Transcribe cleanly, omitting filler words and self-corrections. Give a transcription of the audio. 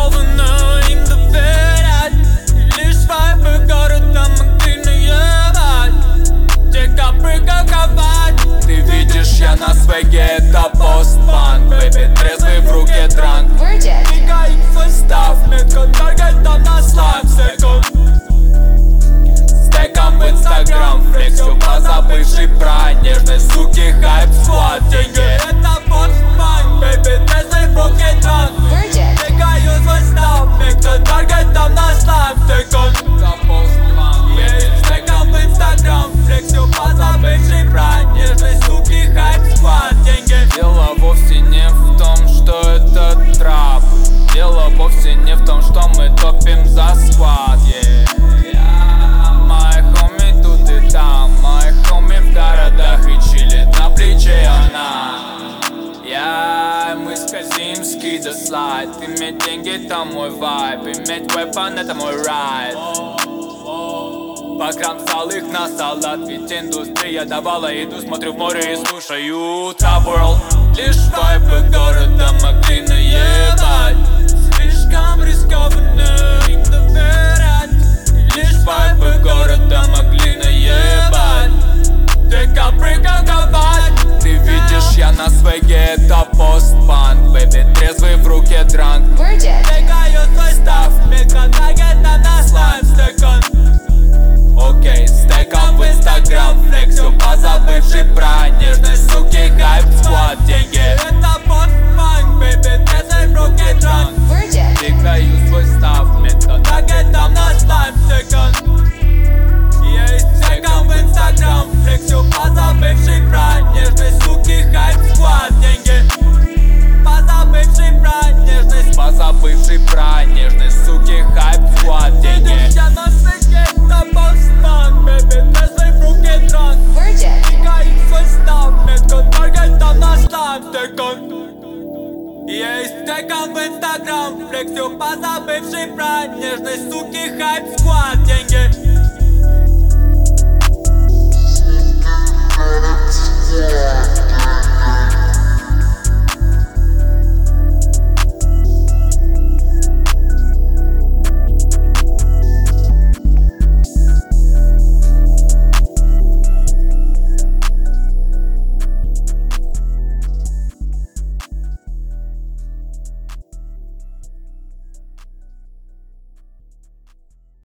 рискованно им доверять. Лишь вайбы города могли наебать. Те капры каковать. Ты видишь, я на свеге, это постпанк. Бэби, трезвый в руке дранк. Двигает свой став, метко таргетом на слайм. Стеком в инстаграм, флексю позабывший про нежность, суки, хайп, склад, деньги. Это постпанк, бэби, трезвый в руке дранк. Двигаю свой став, метко таргетом на слайм. Стеком в инстаграм, флексю позабывший про нежность, суки, хайп, склад, деньги. Дело вовсе не в том, что это трап. Дело вовсе не в том, что мы топим за склад, мои хоми тут и там, мои хоми в городах и чилит на плече она. Мы скользим, скида слайд. Иметь деньги — это мой вайб, иметь вепон — это мой райд. Покромсал их на салат, ведь индустрия давала еду. Смотрю в море и слушаю Top World. Лишь вайбы города могли наебать. Слишком рискованно им доверять. Лишь вайбы города могли наебать. Ты капры каковать. Ты видишь, я на свеге, это постпанк. Бэби, трезвый в руке дранк. Двигаю свой став, метко таргетом на слайм. Окей, стеком в инстаграм, флексю позабывший про нежность, суки, хайп, склад, деньги. Это постпанк, бэби, трезвый в руке дранк. Двигаю свой став, метко таргетом на слайм. Стеком в инстаграм, флексю позабывший про нежность, суки, хайп, склад, деньги. Позабывший про нежность, позабывший про нежность, суки, хайп, склад, деньги. Я на свеге, это постпанк, бэби, трезвый в руке дранк. Двигаю свой став, метко таргетом на слайм. Стеком в инстаграм, флексю позабывший про нежность, суки, хайп, склад, деньги.